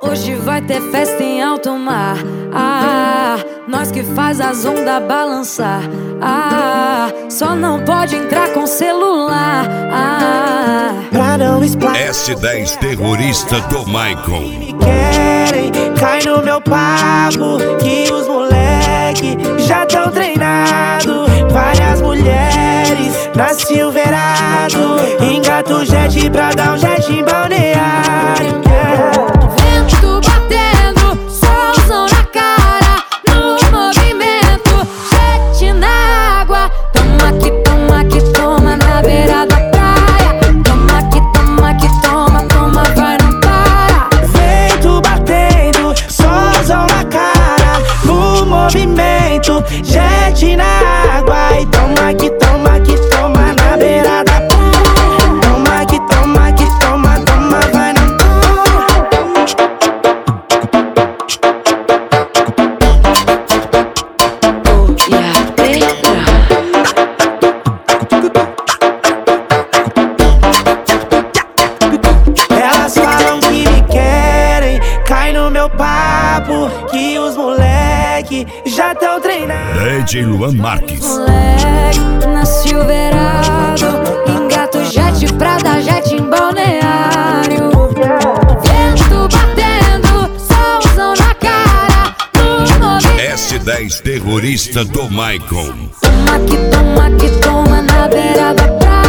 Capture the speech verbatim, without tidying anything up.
Hoje vai ter festa em alto mar. Ah, nós que faz as ondas balançar. Ah, só não pode entrar com celular. Ah, pra não explorar. S dez terrorista do Michael. Me querem, cai no meu papo, que os moleque já tão treinado. Várias mulheres na Silverado, engata o jet pra dar um jet em balneário. vento batendo, solzão na cara, no movimento, jet na água. Toma que toma que toma na beira da praia. Toma que toma que toma, toma, vai, não para. Vento batendo, solzão na cara, no movimento, jet na água. E toma que toma que toma na beira da praia. Toma que toma que toma, toma, vai, não Elas falam que me querem, cai no meu papo, que os moleque já tão treinados. D J Luan Marques. Moleque na Silverado, engata o jet pra dar jet em balneário. Vento batendo, solzão na cara, no movimento. S dez terrorista do Michael. Toma que toma que toma na beira da praia.